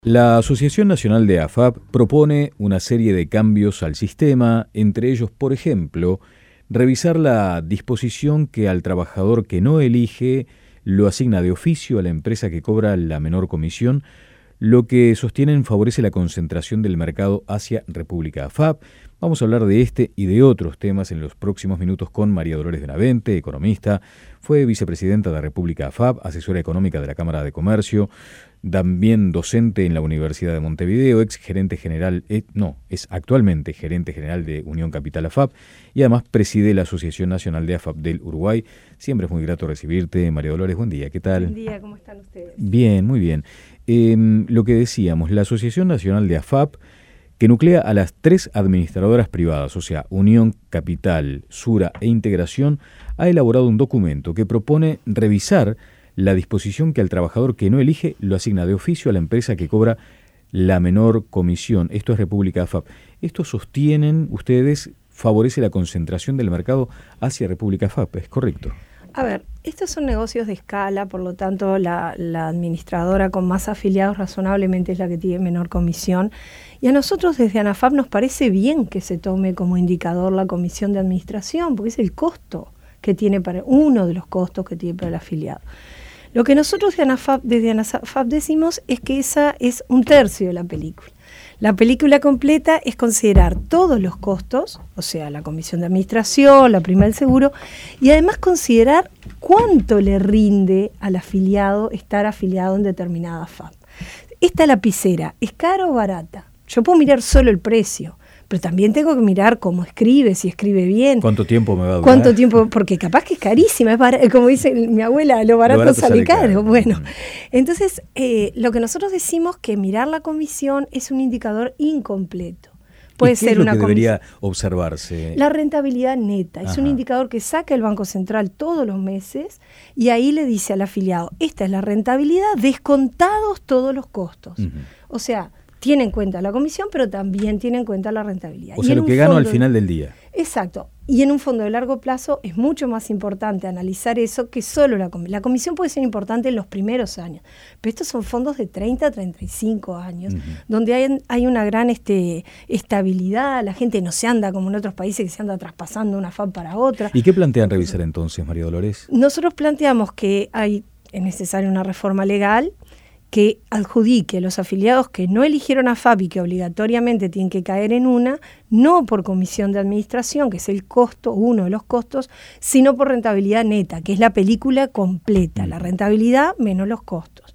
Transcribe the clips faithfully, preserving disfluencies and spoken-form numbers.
La Asociación Nacional de A F A P propone una serie de cambios al sistema, entre ellos, por ejemplo, revisar la disposición que al trabajador que no elige lo asigna de oficio a la empresa que cobra la menor comisión, lo que sostienen favorece la concentración del mercado hacia República A F A P. Vamos a hablar de este y de otros temas en los próximos minutos con María Dolores Benavente, economista, fue vicepresidenta de República A F A P, asesora económica de la Cámara de Comercio, también docente en la Universidad de Montevideo, ex gerente general, eh, no, es actualmente gerente general de Unión Capital A F A P y además preside la Asociación Nacional de A F A P del Uruguay. Siempre es muy grato recibirte, María Dolores, buen día, ¿qué tal? Buen día, ¿cómo están ustedes? Bien, muy bien. Eh, lo que decíamos, la Asociación Nacional de A F A P, que nuclea a las tres administradoras privadas, o sea, Unión, Capital, Sura e Integración, ha elaborado un documento que propone revisar la disposición que al trabajador que no elige lo asigna de oficio a la empresa que cobra la menor comisión. Esto es República A F A P. Esto sostienen ustedes, favorece la concentración del mercado hacia República A F A P, ¿es correcto? A ver, estos son negocios de escala, por lo tanto la, la administradora con más afiliados razonablemente es la que tiene menor comisión. Y a nosotros desde ANAFAP nos parece bien que se tome como indicador la comisión de administración, porque es el costo que tiene para, uno de los costos que tiene para el afiliado. Lo que nosotros de ANAFAP, desde ANAFAP decimos es que esa es un tercio de la película. La película completa es considerar todos los costos, o sea, la comisión de administración, la prima del seguro, y además considerar cuánto le rinde al afiliado estar afiliado en determinada A F A P. Esta lapicera, ¿es cara o barata? Yo puedo mirar solo el precio, pero también tengo que mirar cómo escribe, si escribe bien. ¿Cuánto tiempo me va a durar? ¿Cuánto tiempo? Porque capaz que es carísima, es bar- como dice mi abuela, lo barato, Lo barato sale, sale caro. caro. Bueno, entonces eh, lo que nosotros decimos que mirar la comisión es un indicador incompleto. Puede ¿Y qué ser es lo una que comis- debería observarse? La rentabilidad neta, es Ajá. un indicador que saca el Banco Central todos los meses y ahí le dice al afiliado, esta es la rentabilidad descontados todos los costos. Uh-huh. O sea, tiene en cuenta la comisión, pero también tiene en cuenta la rentabilidad. O Y sea, en lo un que gano al fondo- final del día. Exacto. Y en un fondo de largo plazo es mucho más importante analizar eso que solo la comisión. La comisión puede ser importante en los primeros años, pero estos son fondos de treinta a treinta y cinco años, uh-huh. donde hay, hay una gran este, estabilidad, la gente no se anda como en otros países que se anda traspasando una F A P para otra. ¿Y qué plantean revisar entonces, María Dolores? Nosotros planteamos que hay, es necesaria una reforma legal que adjudique a los afiliados que no eligieron a F A P y que obligatoriamente tienen que caer en una, no por comisión de administración, que es el costo, uno de los costos, sino por rentabilidad neta, que es la película completa, la rentabilidad menos los costos.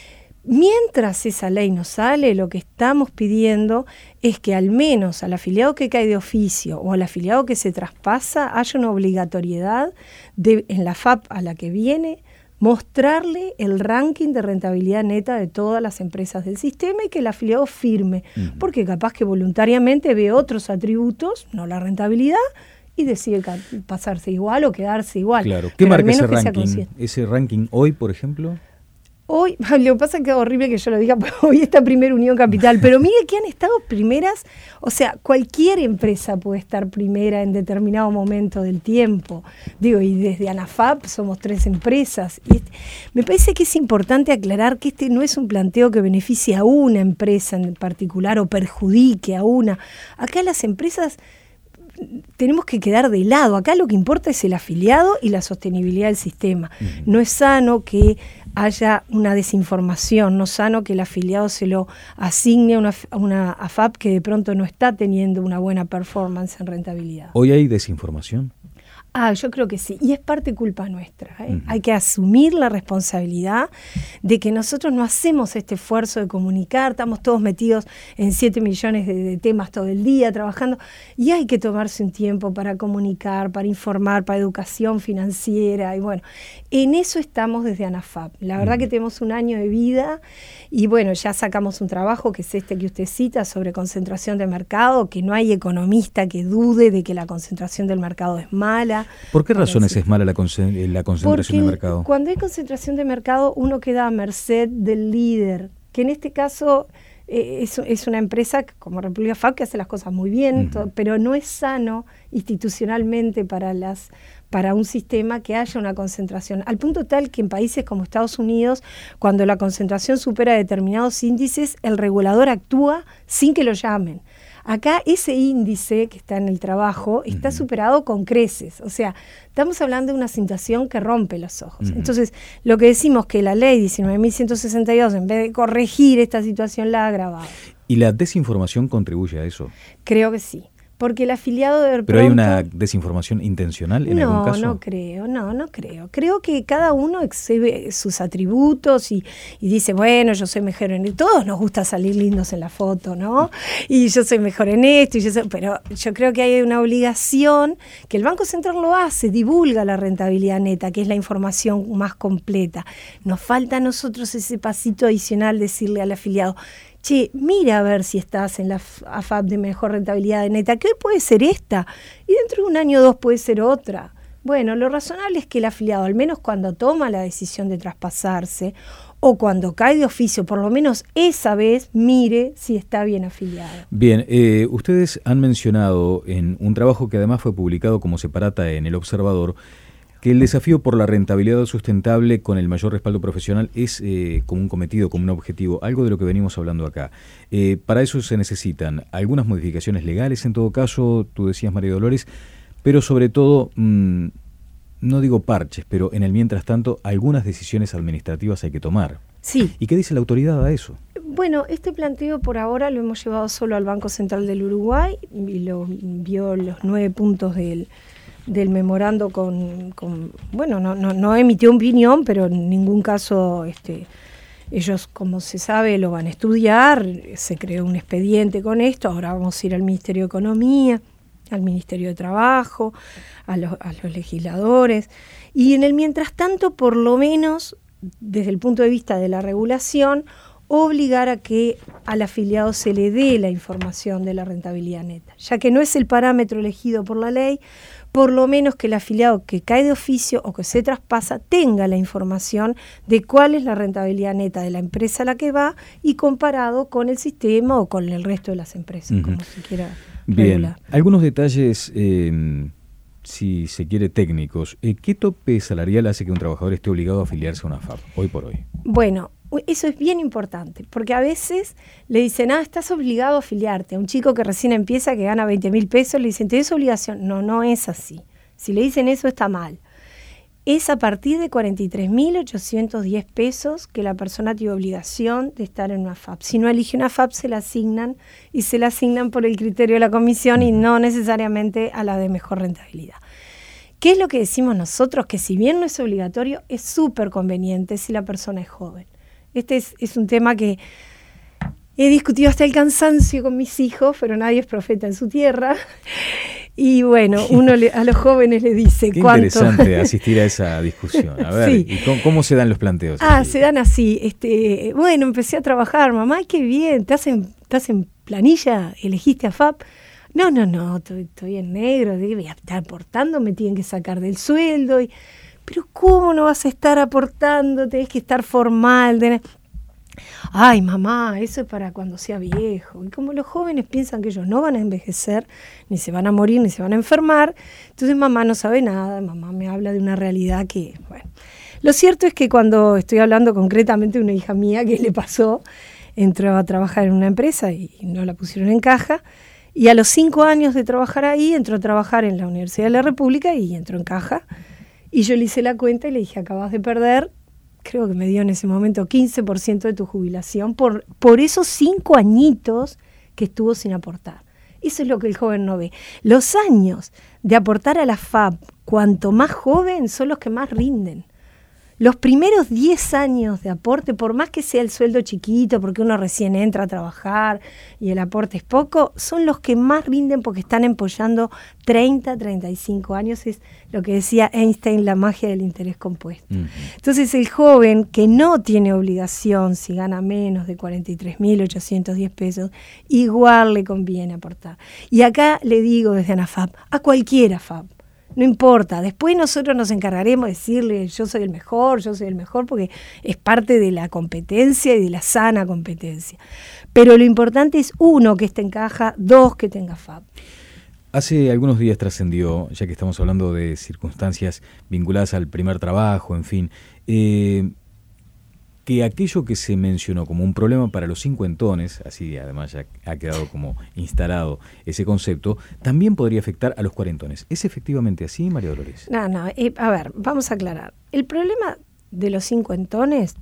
Mientras esa ley no sale, lo que estamos pidiendo es que al menos al afiliado que cae de oficio o al afiliado que se traspasa haya una obligatoriedad de, en la F A P a la que viene, mostrarle el ranking de rentabilidad neta de todas las empresas del sistema y que el afiliado firme, uh-huh. porque capaz que voluntariamente ve otros atributos, no la rentabilidad, y decide pasarse igual o quedarse igual. Claro. ¿Qué Pero marca ese que ranking? ¿Ese ranking hoy, por ejemplo? Hoy, lo que pasa es que es horrible que yo lo diga, pero hoy está primero Unión Capital, pero mire que han estado primeras, o sea, cualquier empresa puede estar primera en determinado momento del tiempo. Digo, y desde ANAFAP somos tres empresas. Y este, me parece que es importante aclarar que este no es un planteo que beneficie a una empresa en particular o perjudique a una. Acá las empresas tenemos que quedar de lado. Acá lo que importa es el afiliado y la sostenibilidad del sistema. Uh-huh. No es sano que haya una desinformación, no es sano que el afiliado se lo asigne a una, a una A F A P que de pronto no está teniendo una buena performance en rentabilidad. ¿Hoy hay desinformación? Ah, yo creo que sí, y es parte culpa nuestra, ¿eh? Uh-huh. Hay que asumir la responsabilidad de que nosotros no hacemos este esfuerzo de comunicar, estamos todos metidos en siete millones de, de temas todo el día trabajando, y hay que tomarse un tiempo para comunicar, para informar, para educación financiera, y bueno, en eso estamos desde ANAFAP. La verdad uh-huh. que tenemos un año de vida, y bueno, ya sacamos un trabajo que es este que usted cita sobre concentración de mercado, que no hay economista que dude de que la concentración del mercado es mala. ¿Por qué razones es mala la, concent- la concentración Porque de mercado? Cuando hay concentración de mercado, uno queda a merced del líder, que en este caso eh, es, es una empresa como República F A B que hace las cosas muy bien, uh-huh. todo, pero no es sano institucionalmente para las para un sistema que haya una concentración, al punto tal que en países como Estados Unidos, cuando la concentración supera determinados índices, el regulador actúa sin que lo llamen. Acá ese índice que está en el trabajo está uh-huh. superado con creces, o sea, estamos hablando de una situación que rompe los ojos. Uh-huh. Entonces, lo que decimos que la ley diecinueve mil ciento sesenta y dos, en vez de corregir esta situación, la ha agravado. ¿Y la desinformación contribuye a eso? Creo que sí. Porque el afiliado de pronto... ¿Pero hay una desinformación intencional en no, algún caso? No, no creo, no, no creo. Creo que cada uno exhibe sus atributos y, y dice, bueno, yo soy mejor en esto. Todos nos gusta salir lindos en la foto, ¿no? Y yo soy mejor en esto, y yo soy... pero yo creo que hay una obligación que el Banco Central lo hace, divulga la rentabilidad neta, que es la información más completa. Nos falta a nosotros ese pasito adicional, decirle al afiliado, che, mira a ver si estás en la A F A P de mejor rentabilidad neta, que hoy puede ser esta, y dentro de un año o dos puede ser otra. Bueno, lo razonable es que el afiliado, al menos cuando toma la decisión de traspasarse, o cuando cae de oficio, por lo menos esa vez, mire si está bien afiliado. Bien, eh, ustedes han mencionado en un trabajo que además fue publicado como separata en El Observador, que el desafío por la rentabilidad sustentable con el mayor respaldo profesional es eh, como un cometido, como un objetivo, algo de lo que venimos hablando acá. Eh, para eso se necesitan algunas modificaciones legales, en todo caso, tú decías, María Dolores, pero sobre todo, mmm, no digo parches, pero en el mientras tanto, algunas decisiones administrativas hay que tomar. Sí. ¿Y qué dice la autoridad a eso? Bueno, este planteo por ahora lo hemos llevado solo al Banco Central del Uruguay y lo vio los nueve puntos del... del memorando con, con bueno, no, no, no emitió opinión, pero en ningún caso este, ellos, como se sabe, lo van a estudiar, se creó un expediente con esto, ahora vamos a ir al Ministerio de Economía, al Ministerio de Trabajo, a los, a los legisladores, y en el mientras tanto, por lo menos, desde el punto de vista de la regulación, obligar a que al afiliado se le dé la información de la rentabilidad neta, ya que no es el parámetro elegido por la ley, por lo menos que el afiliado que cae de oficio o que se traspasa tenga la información de cuál es la rentabilidad neta de la empresa a la que va y comparado con el sistema o con el resto de las empresas, uh-huh. como se quiera regular. Bien, algunos detalles, eh, si se quiere, técnicos. Eh, ¿Qué tope salarial hace que un trabajador esté obligado a afiliarse a una F A P, hoy por hoy? Bueno, eso es bien importante, porque a veces le dicen, ah, estás obligado a afiliarte. A un chico que recién empieza, que gana veinte mil pesos, le dicen, ¿tienes obligación? No, no es así. Si le dicen eso, está mal. Es a partir de cuarenta y tres mil ochocientos diez pesos que la persona tiene obligación de estar en una F A P. Si no elige una F A P, se la asignan, y se la asignan por el criterio de la comisión y no necesariamente a la de mejor rentabilidad. ¿Qué es lo que decimos nosotros? Que si bien no es obligatorio, es súper conveniente si la persona es joven. Este es, es un tema que he discutido hasta el cansancio con mis hijos, pero nadie es profeta en su tierra. Y bueno, uno le, a los jóvenes le dice Qué cuánto... interesante asistir a esa discusión. A ver, sí. ¿Y cómo, cómo se dan los planteos? Ah, aquí? Se dan así. Este, bueno, empecé a trabajar, mamá, qué bien, ¿te hacen, te hacen planilla? ¿Elegiste a F A P? No, no, no, estoy, estoy en negro, voy a estar aportando, me tienen que sacar del sueldo. Y, pero ¿cómo no vas a estar aportando? Tenés que estar formal. Tenés... Ay, mamá, eso es para cuando sea viejo. Y como los jóvenes piensan que ellos no van a envejecer, ni se van a morir, ni se van a enfermar, entonces mamá no sabe nada, mamá me habla de una realidad que, bueno. Lo cierto es que cuando estoy hablando concretamente de una hija mía que le pasó, entró a trabajar en una empresa y no la pusieron en caja, y a los cinco años de trabajar ahí, entró a trabajar en la Universidad de la República y entró en caja. Y yo le hice la cuenta y le dije, acabas de perder, creo que me dio en ese momento quince por ciento de tu jubilación por, por esos cinco añitos que estuvo sin aportar. Eso es lo que el joven no ve. Los años de aportar a la F A P, cuanto más joven, son los que más rinden. Los primeros diez años de aporte, por más que sea el sueldo chiquito, porque uno recién entra a trabajar y el aporte es poco, son los que más rinden porque están empollando treinta, treinta y cinco años. Es lo que decía Einstein, la magia del interés compuesto. Uh-huh. Entonces el joven que no tiene obligación, si gana menos de cuarenta y tres mil ochocientos diez pesos, igual le conviene aportar. Y acá le digo desde ANAFAP, a cualquiera F A P. No importa, después nosotros nos encargaremos de decirle yo soy el mejor, yo soy el mejor, porque es parte de la competencia y de la sana competencia. Pero lo importante es, uno, que esté en caja, dos, que tenga F A P. Hace algunos días trascendió, ya que estamos hablando de circunstancias vinculadas al primer trabajo, en fin, eh, que aquello que se mencionó como un problema para los cincuentones, así además ya ha quedado como instalado ese concepto, también podría afectar a los cuarentones. ¿Es efectivamente así, María Dolores? No, no, eh, a ver, vamos a aclarar. El problema de los cincuentones,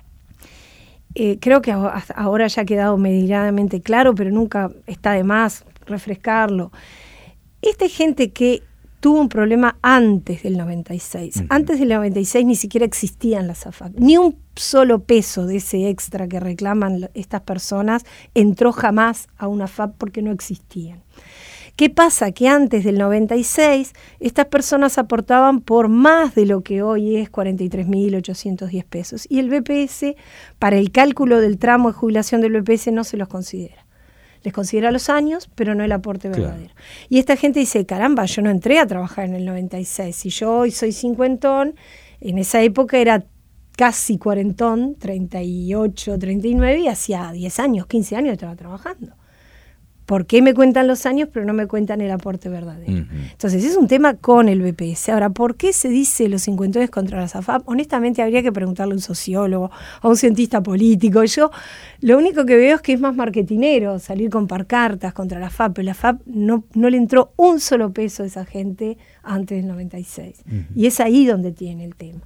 eh, creo que hasta ahora ya ha quedado medianamente claro, pero nunca está de más refrescarlo. Esta gente que tuvo un problema antes del noventa y seis. Uh-huh. Antes del noventa y seis ni siquiera existían las A F A P. Ni un solo peso de ese extra que reclaman estas personas entró jamás a una F A P porque no existían. ¿Qué pasa? Que antes del noventa y seis estas personas aportaban por más de lo que hoy es cuarenta y tres mil ochocientos diez pesos. Y el B P S, para el cálculo del tramo de jubilación del B P S, no se los considera. Les considera los años, pero no el aporte verdadero. Claro. Y esta gente dice, caramba, yo no entré a trabajar en el noventa y seis. Si yo hoy soy cincuentón, en esa época era casi cuarentón, treinta y ocho, treinta y nueve, y hacía diez años, quince años estaba trabajando. ¿Por qué me cuentan los años, pero no me cuentan el aporte verdadero? Uh-huh. Entonces, es un tema con el B P S. Ahora, ¿por qué se dice los cincuentones contra las A F A P? Honestamente, habría que preguntarle a un sociólogo, a un cientista político. Yo lo único que veo es que es más marketinero salir con pancartas contra la F A P. La F A P no, no le entró un solo peso a esa gente antes del noventa y seis. Uh-huh. Y es ahí donde tiene el tema.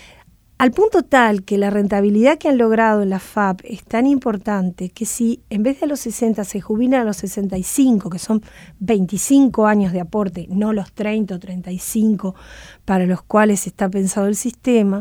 Al punto tal que la rentabilidad que han logrado en la F A P es tan importante que si en vez de a los sesenta se jubilan a los sesenta y cinco, que son veinticinco años de aporte, no los treinta o treinta y cinco para los cuales está pensado el sistema,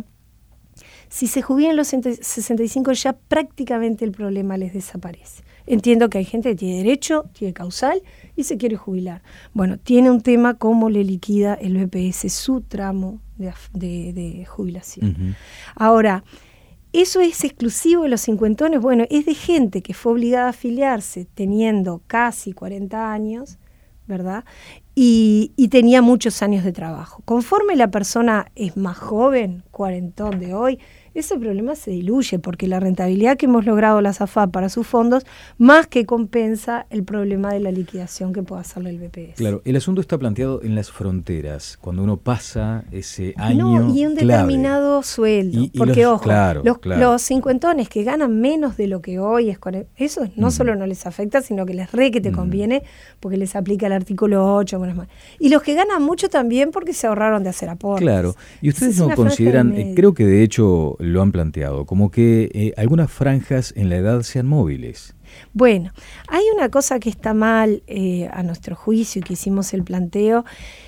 si se jubilan a los sesenta y cinco ya prácticamente el problema les desaparece. Entiendo que hay gente que tiene derecho, tiene causal y se quiere jubilar. Bueno, tiene un tema cómo le liquida el B P S su tramo de, de, de jubilación. Uh-huh. Ahora, ¿eso es exclusivo de los cincuentones? Bueno, es de gente que fue obligada a afiliarse teniendo casi cuarenta años, ¿verdad? Y, y tenía muchos años de trabajo. Conforme la persona es más joven, cuarentón de hoy, ese problema se diluye porque la rentabilidad que hemos logrado las A F A P para sus fondos más que compensa el problema de la liquidación que pueda hacerle el B P S. Claro, el asunto está planteado en las fronteras, cuando uno pasa ese año No, y un clave. determinado sueldo, y, y porque los, ojo, claro, los, claro. los cincuentones que ganan menos de lo que hoy es, eso no mm. solo no les afecta, sino que les re que te mm. conviene, porque les aplica el artículo ocho, bueno, más. Y los que ganan mucho también porque se ahorraron de hacer aportes. Claro, y ustedes no consideran, eh, creo que de hecho lo han planteado, como que eh, algunas franjas en la edad sean móviles. Bueno, hay una cosa que está mal eh, a nuestro juicio y que hicimos el planteo,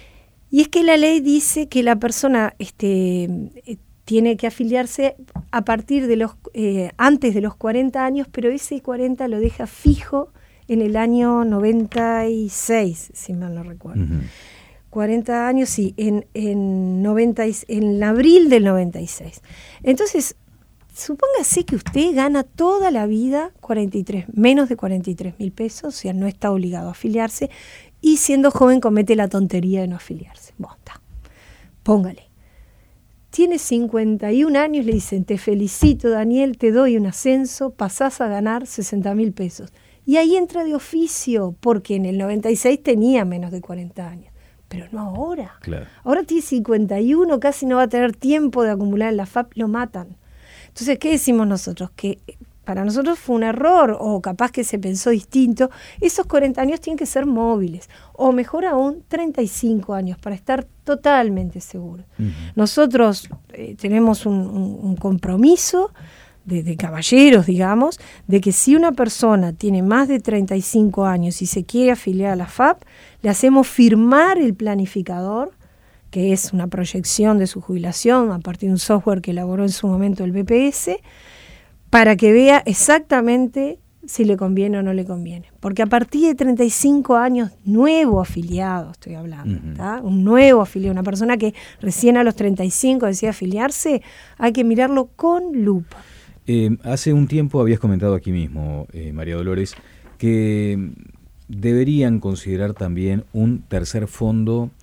y es que la ley dice que la persona este, eh, tiene que afiliarse a partir de los, eh, antes de los cuarenta años, pero ese cuarenta lo deja fijo en el año noventa y seis, si mal no recuerdo. Uh-huh. cuarenta años, sí, en, en, noventa, en abril del noventa y seis. Entonces, supóngase que usted gana toda la vida cuarenta y tres, menos de cuarenta y tres mil pesos, o sea, no está obligado a afiliarse, y siendo joven comete la tontería de no afiliarse. Bueno, está. Póngale. Tiene cincuenta y un años, le dicen, te felicito, Daniel, te doy un ascenso, pasás a ganar sesenta mil pesos. Y ahí entra de oficio, porque en el noventa y seis tenía menos de cuarenta años. Pero no ahora. Claro. Ahora tiene cincuenta y uno, casi no va a tener tiempo de acumular en la F A P, lo matan. Entonces, ¿qué decimos nosotros? Que para nosotros fue un error, o capaz que se pensó distinto. Esos cuarenta años tienen que ser móviles, o mejor aún, treinta y cinco años, para estar totalmente seguros. Uh-huh. Nosotros eh, tenemos un, un, un compromiso de, de caballeros, digamos, de que si una persona tiene más de treinta y cinco años y se quiere afiliar a la F A P, le hacemos firmar el planificador, que es una proyección de su jubilación a partir de un software que elaboró en su momento el B P S, para que vea exactamente si le conviene o no le conviene. Porque a partir de treinta y cinco años, nuevo afiliado, estoy hablando, uh-huh. un nuevo afiliado, una persona que recién a los treinta y cinco decide afiliarse, hay que mirarlo con lupa. Eh, hace un tiempo habías comentado aquí mismo, eh, María Dolores, que deberían considerar también un tercer fondo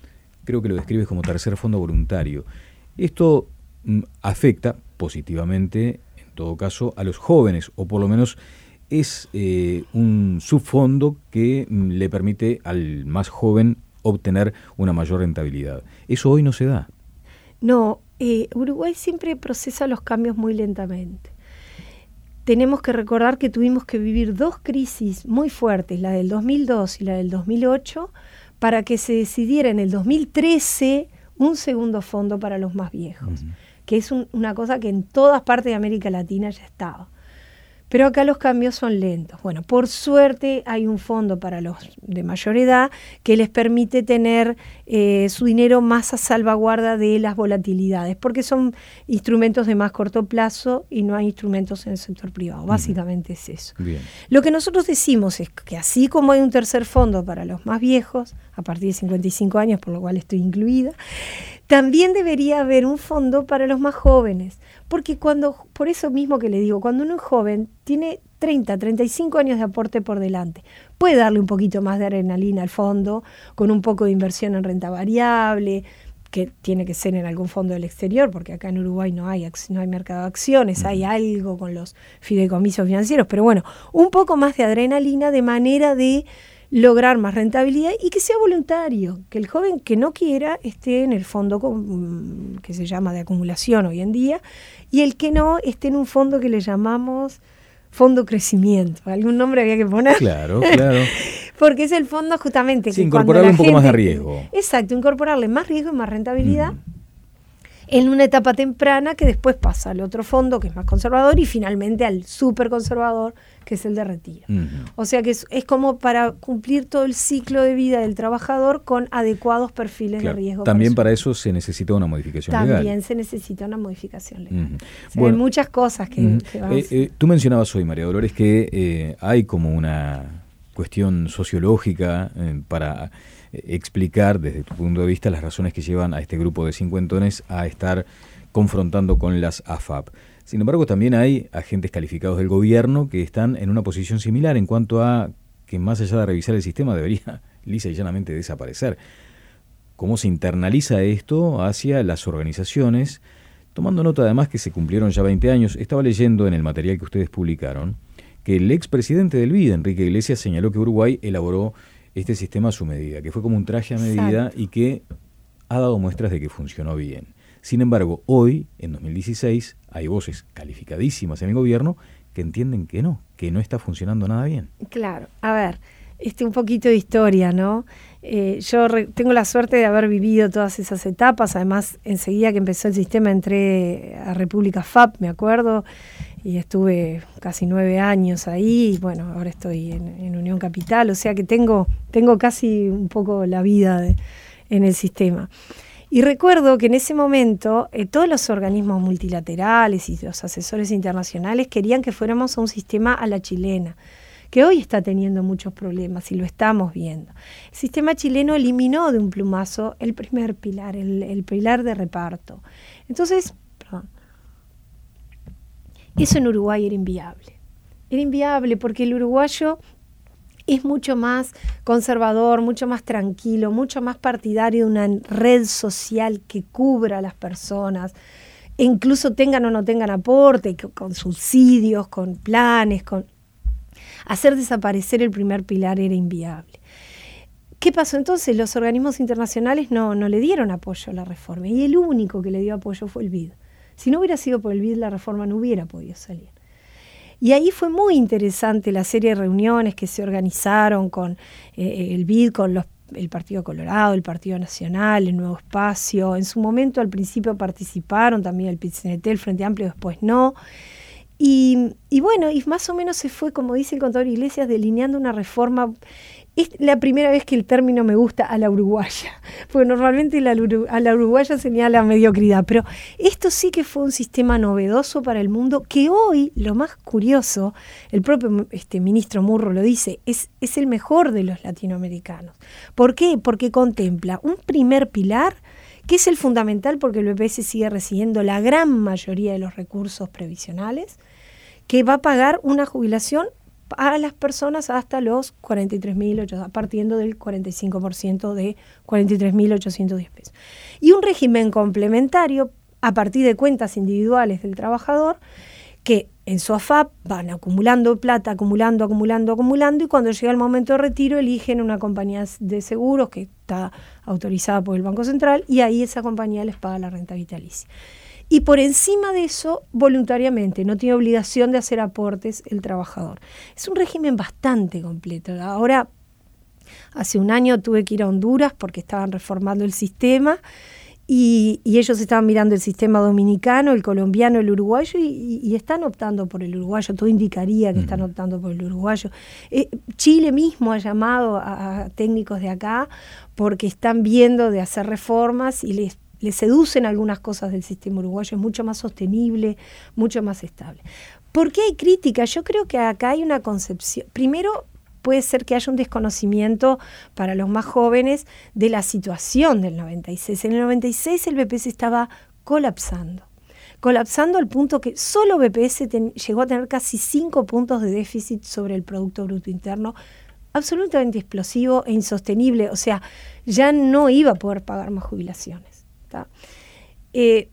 creo que lo describes como tercer fondo voluntario. Esto mm, afecta positivamente, en todo caso, a los jóvenes, o por lo menos es eh, un subfondo que mm, le permite al más joven obtener una mayor rentabilidad. Eso hoy no se da. No, eh, Uruguay siempre procesa los cambios muy lentamente. Tenemos que recordar que tuvimos que vivir dos crisis muy fuertes, la del dos mil dos y la del dos mil ocho, para que se decidiera en el dos mil trece un segundo fondo para los más viejos, uh-huh. que es un, una cosa que en todas partes de América Latina ya estaba. Pero acá los cambios son lentos. Bueno, por suerte hay un fondo para los de mayor edad que les permite tener eh, su dinero más a salvaguarda de las volatilidades, porque son instrumentos de más corto plazo y no hay instrumentos en el sector privado. Básicamente uh-huh. es eso. Bien. Lo que nosotros decimos es que así como hay un tercer fondo para los más viejos, a partir de cincuenta y cinco años, por lo cual estoy incluida, también debería haber un fondo para los más jóvenes, porque cuando, por eso mismo que le digo, cuando uno es joven, tiene treinta, treinta y cinco años de aporte por delante, puede darle un poquito más de adrenalina al fondo, con un poco de inversión en renta variable, que tiene que ser en algún fondo del exterior, porque acá en Uruguay no hay, no hay mercado de acciones, hay algo con los fideicomisos financieros, pero bueno, un poco más de adrenalina de manera de lograr más rentabilidad y que sea voluntario, que el joven que no quiera esté en el fondo con, que se llama de acumulación hoy en día, y el que no esté en un fondo que le llamamos fondo crecimiento. Algún nombre había que poner. Claro, claro. Porque es el fondo justamente sí, que incorporarle un poco gente, más de riesgo. Exacto, incorporarle más riesgo y más rentabilidad. Mm. En una etapa temprana que después pasa al otro fondo que es más conservador y finalmente al súper conservador que es el de retiro. Uh-huh. O sea que es, es como para cumplir todo el ciclo de vida del trabajador con adecuados perfiles claro, de riesgo. También para, para eso se necesita una modificación también legal. También se necesita una modificación legal. Uh-huh. O sea, bueno, hay muchas cosas que, uh-huh. que van eh, eh, Tú mencionabas hoy, María Dolores, que eh, hay como una cuestión sociológica eh, para explicar desde tu punto de vista las razones que llevan a este grupo de cincuentones a estar confrontando con las A F A P. Sin embargo, también hay agentes calificados del gobierno que están en una posición similar en cuanto a que más allá de revisar el sistema debería lisa y llanamente desaparecer. ¿Cómo se internaliza esto hacia las organizaciones? Tomando nota además que se cumplieron ya veinte años, estaba leyendo en el material que ustedes publicaron que el expresidente del B I D, Enrique Iglesias, señaló que Uruguay elaboró este sistema a su medida, que fue como un traje a medida Exacto. y que ha dado muestras de que funcionó bien. Sin embargo, hoy, en dos mil dieciséis, hay voces calificadísimas en el gobierno que entienden que no, que no está funcionando nada bien. Claro, a ver, este un poquito de historia, ¿no? Eh, yo re, tengo la suerte de haber vivido todas esas etapas, además enseguida que empezó el sistema entré a República F A P, me acuerdo, y estuve casi nueve años ahí, y bueno, ahora estoy en, en Unión Capital, o sea que tengo, tengo casi un poco la vida de, en el sistema. Y recuerdo que en ese momento eh, todos los organismos multilaterales y los asesores internacionales querían que fuéramos a un sistema a la chilena, que hoy está teniendo muchos problemas y lo estamos viendo. El sistema chileno eliminó de un plumazo el primer pilar, el, el pilar de reparto. Entonces, perdón, eso en Uruguay era inviable. Era inviable porque el uruguayo es mucho más conservador, mucho más tranquilo, mucho más partidario de una red social que cubra a las personas, e incluso tengan o no tengan aporte, con subsidios, con planes, con hacer desaparecer el primer pilar era inviable. ¿Qué pasó entonces? Los organismos internacionales no, no le dieron apoyo a la reforma y el único que le dio apoyo fue el B I D. Si no hubiera sido por el B I D, la reforma no hubiera podido salir. Y ahí fue muy interesante la serie de reuniones que se organizaron con eh, el B I D, con los, el Partido Colorado, el Partido Nacional, el Nuevo Espacio. En su momento, al principio participaron también el P I T C N T, el Frente Amplio, después no. Y, y bueno, y más o menos se fue, como dice el contador Iglesias, delineando una reforma. Es la primera vez que el término me gusta a la uruguaya, porque normalmente la, a la uruguaya señala mediocridad, pero esto sí que fue un sistema novedoso para el mundo que hoy, lo más curioso, el propio este, ministro Murro lo dice, es, es el mejor de los latinoamericanos. ¿Por qué? Porque contempla un primer pilar que es el fundamental porque el B P S sigue recibiendo la gran mayoría de los recursos previsionales, que va a pagar una jubilación a las personas hasta los cuarenta y tres mil ochocientos, partiendo del cuarenta y cinco por ciento de cuarenta y tres mil ochocientos diez pesos. Y un régimen complementario a partir de cuentas individuales del trabajador, que en su A F A P van acumulando plata, acumulando, acumulando, acumulando, y cuando llega el momento de retiro eligen una compañía de seguros que está autorizada por el Banco Central, y ahí esa compañía les paga la renta vitalicia. Y por encima de eso, voluntariamente, no tiene obligación de hacer aportes el trabajador. Es un régimen bastante completo. Ahora, hace un año tuve que ir a Honduras porque estaban reformando el sistema, y, y ellos estaban mirando el sistema dominicano, el colombiano, el uruguayo, y, y están optando por el uruguayo. Todo indicaría que están optando por el uruguayo. Eh, Chile mismo ha llamado a, a técnicos de acá porque están viendo de hacer reformas y les le seducen algunas cosas del sistema uruguayo. Es mucho más sostenible, mucho más estable. ¿Por qué hay crítica? Yo creo que acá hay una concepción. Primero, puede ser que haya un desconocimiento para los más jóvenes de la situación del noventa y seis. En el noventa y seis el B P S estaba colapsando. Colapsando al punto que solo B P S ten, llegó a tener casi cinco puntos de déficit sobre el Producto Bruto Interno, absolutamente explosivo e insostenible. O sea, ya no iba a poder pagar más jubilaciones. Eh,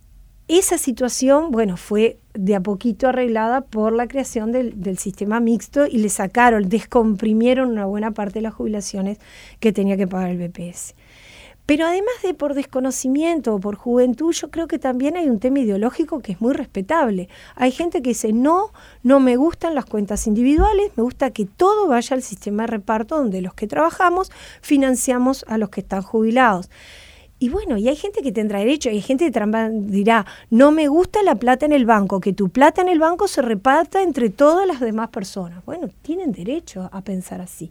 esa situación, bueno, fue de a poquito arreglada por la creación del, del sistema mixto, y le sacaron, descomprimieron una buena parte de las jubilaciones que tenía que pagar el B P S. Pero además de por desconocimiento o por juventud, yo creo que también hay un tema ideológico que es muy respetable. Hay gente que dice, no, no me gustan las cuentas individuales, me gusta que todo vaya al sistema de reparto donde los que trabajamos financiamos a los que están jubilados. Y bueno, y hay gente que tendrá derecho, hay gente que dirá, no me gusta la plata en el banco, que tu plata en el banco se reparta entre todas las demás personas. Bueno, tienen derecho a pensar así.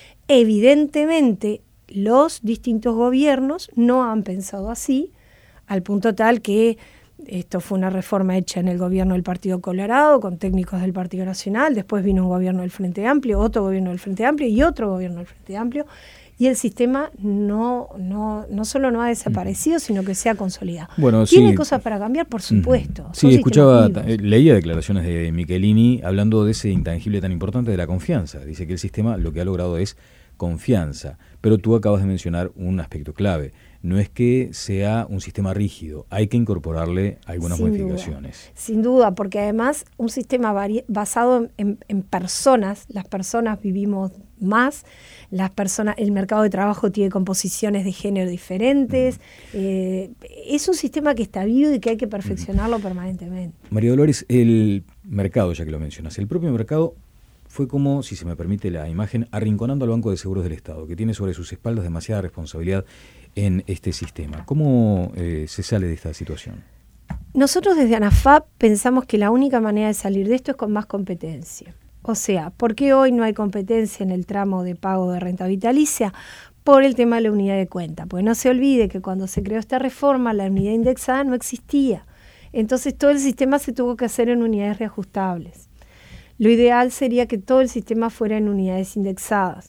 Evidentemente, los distintos gobiernos no han pensado así, al punto tal que esto fue una reforma hecha en el gobierno del Partido Colorado, con técnicos del Partido Nacional, después vino un gobierno del Frente Amplio, otro gobierno del Frente Amplio y otro gobierno del Frente Amplio, y el sistema no, no, no solo no ha desaparecido, sino que se ha consolidado. Bueno, Tiene sí. cosas para cambiar, por supuesto. Sí, escuchaba, leía declaraciones de Michelini hablando de ese intangible tan importante de la confianza. Dice que el sistema lo que ha logrado es confianza, pero tú acabas de mencionar un aspecto clave. No es que sea un sistema rígido, hay que incorporarle algunas sin modificaciones. Duda, sin duda, porque además un sistema basado en, en personas, las personas vivimos más, las personas, el mercado de trabajo tiene composiciones de género diferentes, uh-huh. eh, es un sistema que está vivo y que hay que perfeccionarlo uh-huh. permanentemente. María Dolores, el mercado, ya que lo mencionas, el propio mercado fue como, si se me permite la imagen, arrinconando al Banco de Seguros del Estado, que tiene sobre sus espaldas demasiada responsabilidad en este sistema. ¿Cómo eh, se sale de esta situación? Nosotros desde ANAFAP pensamos que la única manera de salir de esto es con más competencia. O sea, ¿por qué hoy no hay competencia en el tramo de pago de renta vitalicia? Por el tema de la unidad de cuenta. Porque no se olvide que cuando se creó esta reforma, la unidad indexada no existía. Entonces todo el sistema se tuvo que hacer en unidades reajustables. Lo ideal sería que todo el sistema fuera en unidades indexadas.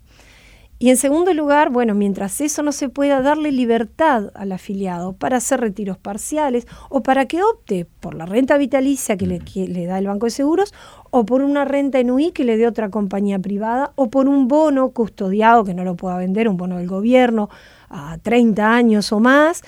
Y en segundo lugar, bueno, mientras eso no se pueda, darle libertad al afiliado para hacer retiros parciales o para que opte por la renta vitalicia que le, que le da el Banco de Seguros, o por una renta en U I que le dé otra compañía privada, o por un bono custodiado que no lo pueda vender, un bono del gobierno a treinta años o más,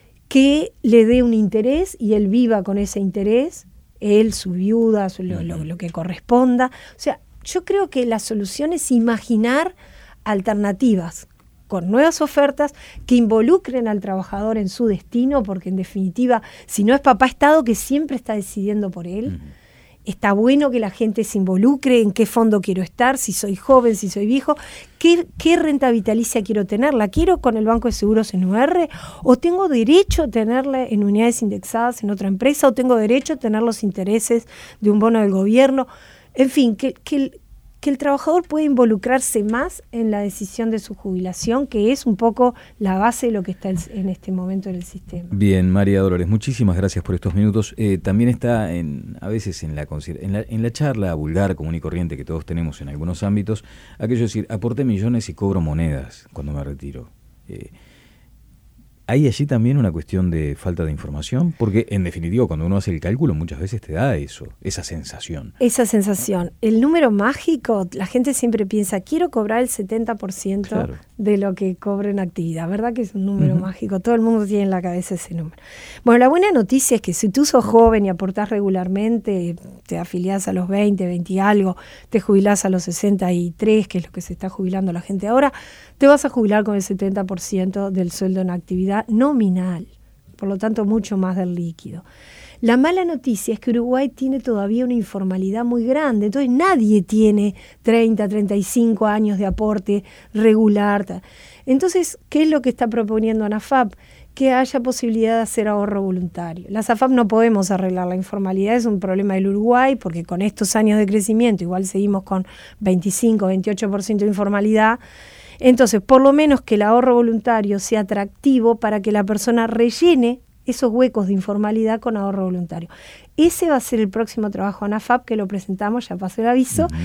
que le dé un interés y él viva con ese interés, él, su viuda, su, lo, lo, lo que corresponda. O sea, yo creo que la solución es imaginar alternativas con nuevas ofertas que involucren al trabajador en su destino, porque en definitiva, si no es papá Estado que siempre está decidiendo por él, uh-huh. está bueno que la gente se involucre en qué fondo quiero estar, si soy joven, si soy viejo, qué, qué renta vitalicia quiero tener, ¿la quiero con el Banco de Seguros en U R o tengo derecho a tenerla en unidades indexadas en otra empresa o tengo derecho a tener los intereses de un bono del gobierno? En fin, que, que el que el trabajador puede involucrarse más en la decisión de su jubilación, que es un poco la base de lo que está en este momento en el sistema. Bien, María Dolores, muchísimas gracias por estos minutos. Eh, también está en, a veces en la, en, la, en la charla vulgar, común y corriente que todos tenemos en algunos ámbitos, aquello de decir, aporté millones y cobro monedas cuando me retiro. Eh, ¿Hay allí también una cuestión de falta de información? Porque, en definitiva, cuando uno hace el cálculo, muchas veces te da eso, esa sensación. Esa sensación. El número mágico, la gente siempre piensa, quiero cobrar el setenta por ciento claro. de lo que cobro en actividad. ¿Verdad que es un número uh-huh. mágico? Todo el mundo tiene en la cabeza ese número. Bueno, la buena noticia es que si tú sos joven y aportás regularmente, te afiliás a los veinte, veinte y algo, te jubilás a los sesenta y tres, que es lo que se está jubilando la gente ahora, te vas a jubilar con el setenta por ciento del sueldo en actividad nominal, por lo tanto mucho más del líquido. La mala noticia es que Uruguay tiene todavía una informalidad muy grande, entonces nadie tiene treinta, treinta y cinco años de aporte regular. Entonces, ¿qué es lo que está proponiendo ANAFAP? Que haya posibilidad de hacer ahorro voluntario. Las AFAP no podemos arreglar la informalidad, es un problema del Uruguay, porque con estos años de crecimiento, igual seguimos con veinticinco, veintiocho por ciento de informalidad. Entonces, por lo menos que el ahorro voluntario sea atractivo para que la persona rellene esos huecos de informalidad con ahorro voluntario. Ese va a ser el próximo trabajo de ANAFAP, que lo presentamos, ya pasó el aviso, uh-huh.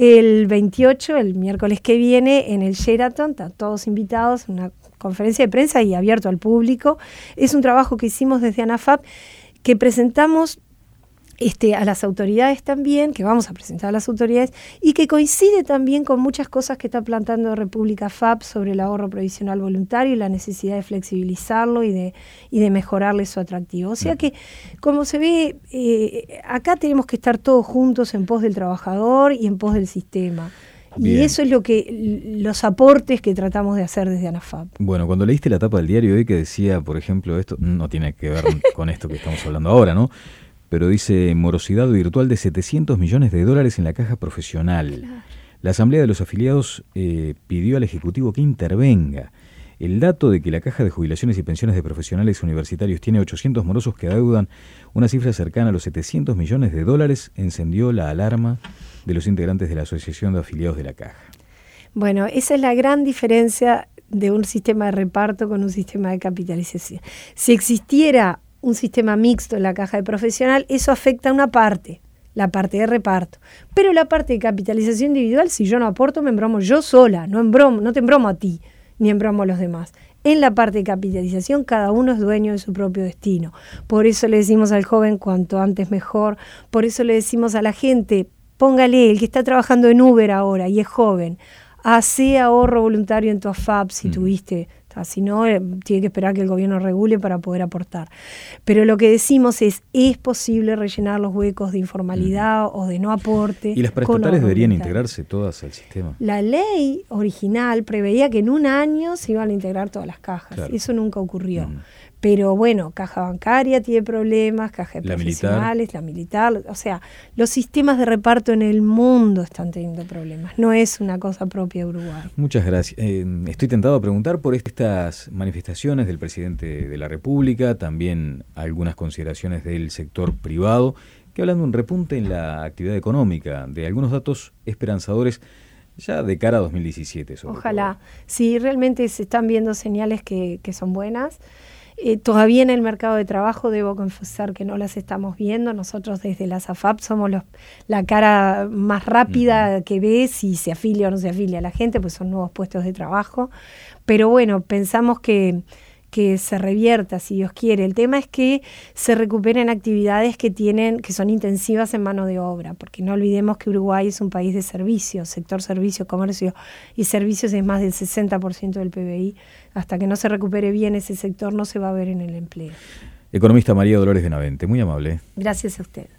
el veintiocho, el miércoles que viene, en el Sheraton, están todos invitados, una conferencia de prensa y abierto al público. Es un trabajo que hicimos desde ANAFAP, que presentamos Este, a las autoridades también, que vamos a presentar a las autoridades, y que coincide también con muchas cosas que está plantando República F A P sobre el ahorro provisional voluntario y la necesidad de flexibilizarlo y de, y de mejorarle su atractivo. O sea que, como se ve, eh, acá tenemos que estar todos juntos en pos del trabajador y en pos del sistema. Bien. Y eso es lo que los aportes que tratamos de hacer desde ANAFAP. Bueno, cuando leíste la tapa del diario hoy que decía, por ejemplo, esto no tiene que ver con esto que estamos hablando ahora, ¿no? Pero dice morosidad virtual de setecientos millones de dólares en la caja profesional. Claro. La Asamblea de los Afiliados eh, pidió al Ejecutivo que intervenga. El dato de que la Caja de Jubilaciones y Pensiones de Profesionales Universitarios tiene ochocientos morosos que adeudan una cifra cercana a los setecientos millones de dólares encendió la alarma de los integrantes de la Asociación de Afiliados de la Caja. Bueno, esa es la gran diferencia de un sistema de reparto con un sistema de capitalización. Si existiera un sistema mixto en la caja de profesional, eso afecta a una parte, la parte de reparto. Pero la parte de capitalización individual, si yo no aporto, me embromo yo sola, no embromo, no te embromo a ti, ni embromo a los demás. En la parte de capitalización, cada uno es dueño de su propio destino. Por eso le decimos al joven, cuanto antes mejor. Por eso le decimos a la gente, póngale, el que está trabajando en Uber ahora y es joven, hace ahorro voluntario en tu AFAP si mm. tuviste... Si no, eh, tiene que esperar que el gobierno regule para poder aportar. Pero lo que decimos es, es posible rellenar los huecos de informalidad mm. o de no aporte. ¿Y las preestatales deberían integrarse todas al sistema? La ley original preveía que en un año se iban a integrar todas las cajas. Claro. Eso nunca ocurrió. Mm. Pero bueno, caja bancaria tiene problemas, caja de la profesionales, militar. la militar, o sea, los sistemas de reparto en el mundo están teniendo problemas, no es una cosa propia de Uruguay. Muchas gracias. Eh, estoy tentado a preguntar por estas manifestaciones del presidente de la República, también algunas consideraciones del sector privado, que hablan de un repunte en la actividad económica, de algunos datos esperanzadores ya de cara a dos mil diecisiete. Ojalá, sí, realmente se están viendo señales que, que son buenas. Eh, todavía en el mercado de trabajo debo confesar que no las estamos viendo. Nosotros desde la AFAP somos los, la cara más rápida uh-huh. que ve si se afilia o no se afilia a la gente, pues son nuevos puestos de trabajo. Pero bueno, pensamos que, que se revierta, si Dios quiere. El tema es que se recuperen actividades que tienen, que son intensivas en mano de obra, porque no olvidemos que Uruguay es un país de servicios, sector servicios, comercio y servicios es más del sesenta por ciento del P B I. Hasta que no se recupere bien ese sector no se va a ver en el empleo. Economista María Dolores Benavente, muy amable. Gracias a usted.